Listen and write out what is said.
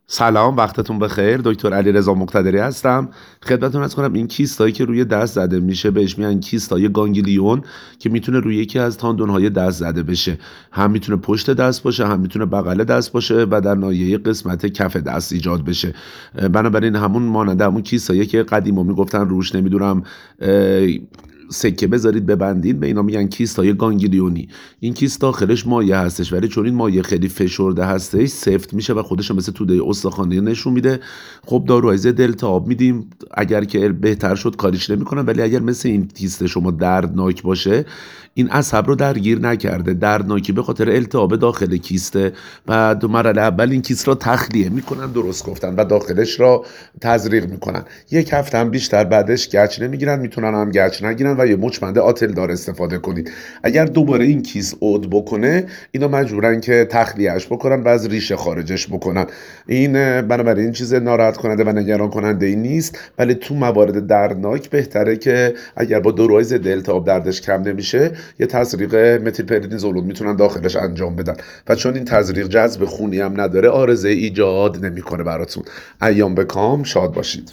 سلام، وقتتون بخیر. دکتر علیرضا مقتدری هستم. خدمتتون عرض کنم این کیستایی که روی دست زده میشه بهش میگن کیستای گانگلیون که میتونه روی یکی از تاندونهای دست زده بشه. هم میتونه پشت دست باشه، هم میتونه بغل دست باشه و در ناحیه قسمت کف دست ایجاد بشه. بنابراین همون مانند همون کیستایی که قدیما میگفتن روش نمیدونم سکه بذارید ببندید، به اینا میگن کیستای گانگلیونی. این کیست داخلش مایع هستش، ولی چون این مایع خیلی فشرده هستش سفت میشه و خودش مثل توده استخوانی نشون میده. خب داروهای ضد التهاب میدیم، اگر که بهتر شد کاریش نمیکنن، ولی اگر مثل این کیست شما دردناک باشه، این عصب رو درگیر نکرده، دردناکی به خاطر التهاب داخل کیسته و دو مرحله اول این کیست را تخلیه میکنن، درست گفتن، و داخلش را تزریق میکنن. یک هفته هم بیشتر بعدش گچ نمیگیرن، میتونن هم گچ نگیرن و یه مچ آتل دار استفاده کنید. اگر دوباره این کیس عود بکنه، اینا مجبورن که تخلیهش بکنن و از ریشه خارجش بکنن. این بنابراین چیز ناراحت کننده و نگران کننده ای نیست، ولی تو موارد دردناک بهتره که اگر با داروهای ضد التهاب دردش کم نمیشه، یه تزریق متیل پرنیزولون میتونن داخلش انجام بدن و چون این تزریق جذب خونی هم نداره، عارضه ایجاد نمیکنه براتون. ایام به کام، شاد باشید.